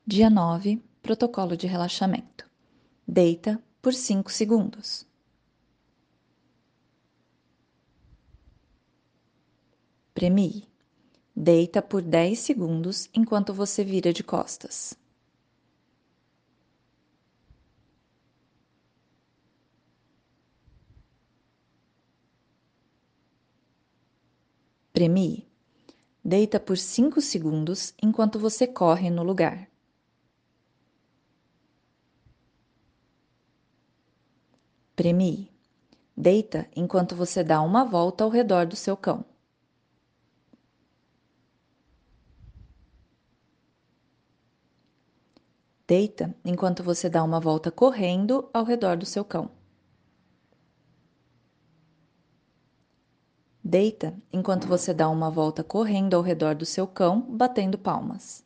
Dia 9, protocolo de relaxamento. Deita por 5 segundos. Premie. Deita por 10 segundos enquanto você vira de costas. Premie. Deita por 5 segundos enquanto você corre no lugar. Premie. Deita enquanto você dá uma volta ao redor do seu cão. Deita enquanto você dá uma volta correndo ao redor do seu cão. Deita enquanto você dá uma volta correndo ao redor do seu cão, batendo palmas.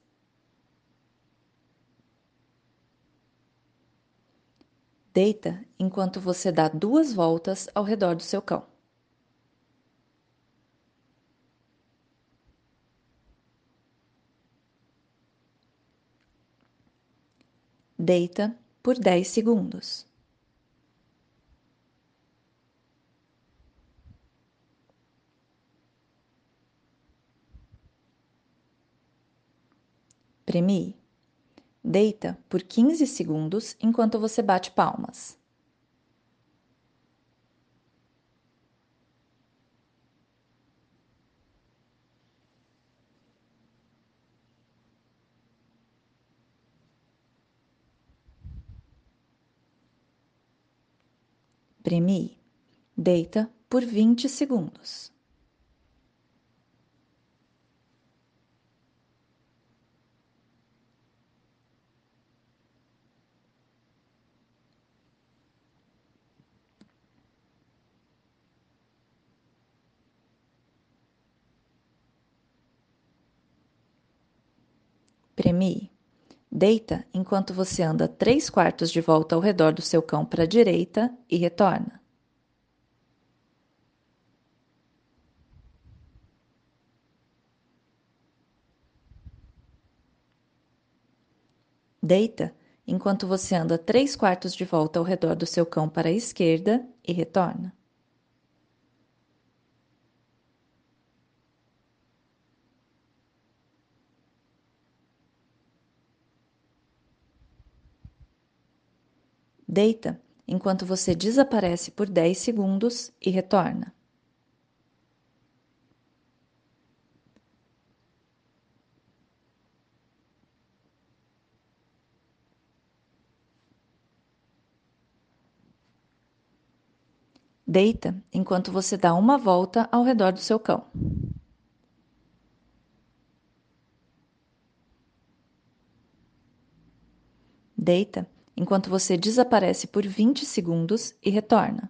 Deita enquanto você dá 2 voltas ao redor do seu cão. Deita por 10 segundos. Premie. Deita por 15 segundos enquanto você bate palmas. Premie. Deita por 20 segundos. Premie. Deita enquanto você anda 3/4 de volta ao redor do seu cão para a direita e retorna. Deita enquanto você anda 3/4 de volta ao redor do seu cão para a esquerda e retorna. Deita enquanto você desaparece por 10 segundos e retorna. Deita enquanto você dá uma volta ao redor do seu cão. Deita enquanto você desaparece por 20 segundos e retorna.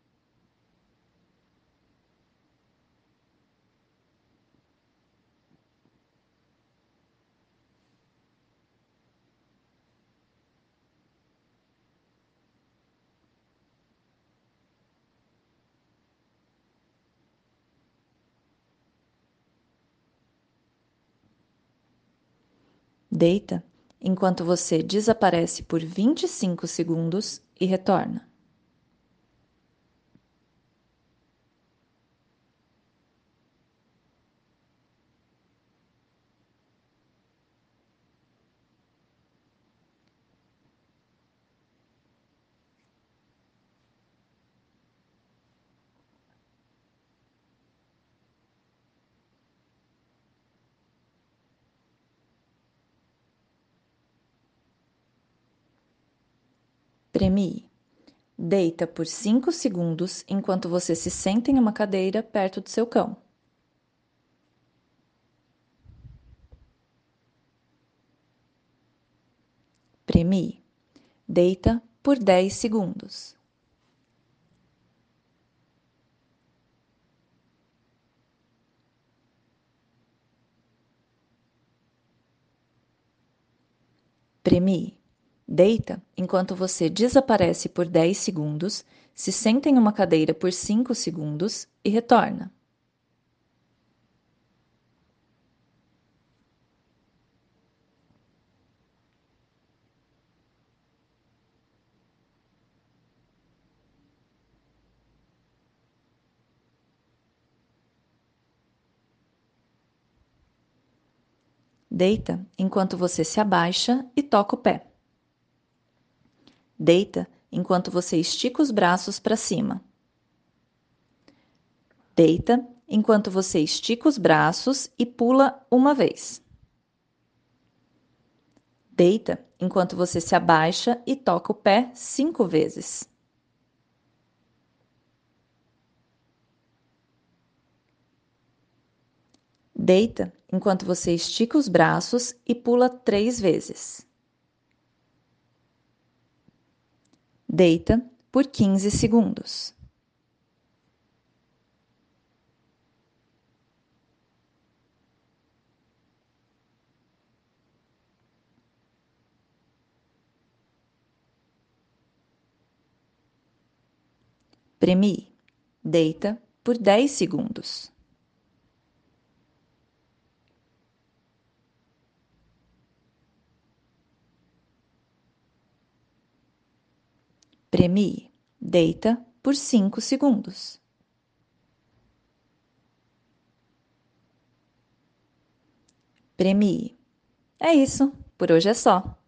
Deita enquanto você desaparece por 25 segundos e retorna. Premie. Deita por 5 segundos enquanto você se senta em uma cadeira perto do seu cão. Premie. Deita por 10 segundos. Premie. Deita enquanto você desaparece por 10 segundos, se senta em uma cadeira por 5 segundos e retorna. Deita enquanto você se abaixa e toca o pé. Deita enquanto você estica os braços para cima. Deita enquanto você estica os braços e pula uma vez. Deita enquanto você se abaixa e toca o pé 5 vezes. Deita enquanto você estica os braços e pula 3 vezes. Deita por 15 segundos. Premie. Deita por 10 segundos. Premie. Deita por 5 segundos. Premie. É isso. Por hoje é só.